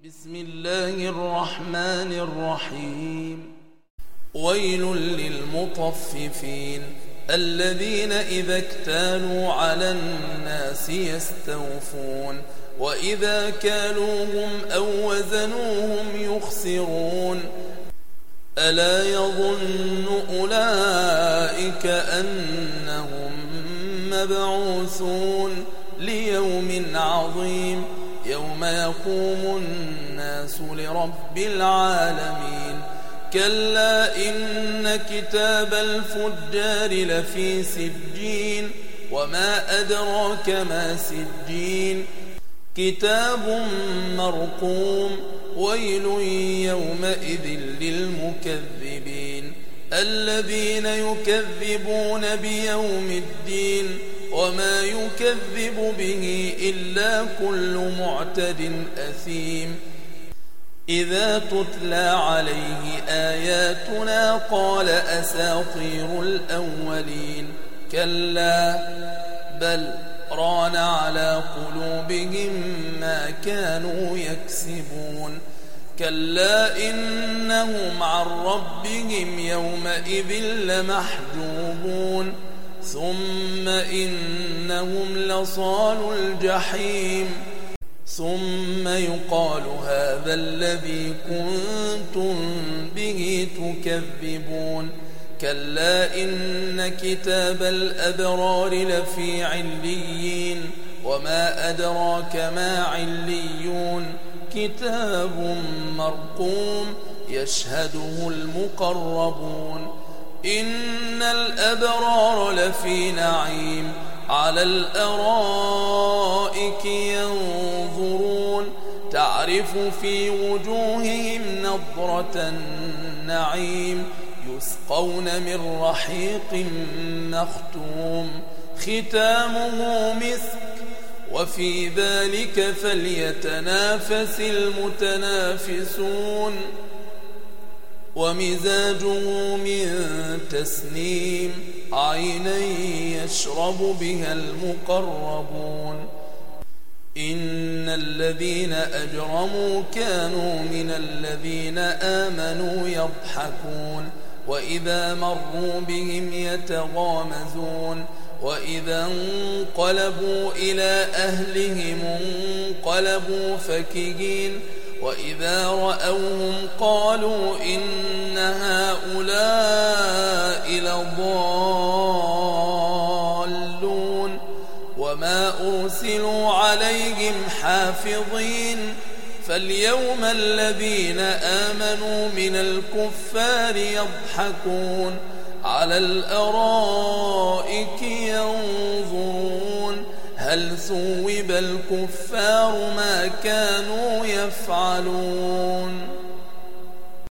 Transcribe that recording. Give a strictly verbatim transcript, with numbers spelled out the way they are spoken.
بسم الله الرحمن الرحيم. ويل للمطففين الذين إذا اكتالوا على الناس يستوفون وإذا كالوهم أو وزنوهم يخسرون. ألا يظن أولئك أنهم مبعوثون ليوم عظيم يوم يقوم الناس لرب العالمين. كلا إن كتاب الفجار لفي سجين وما أدراك ما سجين كتاب مرقوم. ويل يومئذ للمكذبين الذين يكذبون بيوم الدين وما يكذب به إلا كل معتد أثيم. إذا تتلى عليه آياتنا قال أساطير الأولين. كلا بل ران على قلوبهم ما كانوا يكسبون. كلا إنهم عن ربهم يومئذ لمحجوبون ثم إنهم لصالوا الجحيم ثم يقال هذا الذي كنتم به تكذبون. كلا إن كتاب الأبرار لفي عليين وما أدراك ما عليون كتاب مرقوم يشهده المقربون. إن الأبرار لفي نعيم على الأرائك ينظرون تعرف في وجوههم نضرة النعيم يسقون من رحيق مختوم ختامه مسك وفي ذلك فليتنافس المتنافسون. ومزاجه من تسنيم عينا يشرب بها المقربون. إن الذين أجرموا كانوا من الذين آمنوا يضحكون وإذا مروا بهم يتغامزون وإذا انقلبوا إلى أهلهم انقلبوا فكهين وإذا رأوهم قالوا إن هؤلاء لضالون وما أرسلوا عليهم حافظين. فاليوم الذين آمنوا من الكفار يضحكون على الأرائك ينظرون هل ثوب الكفار ما كانوا يفعلون.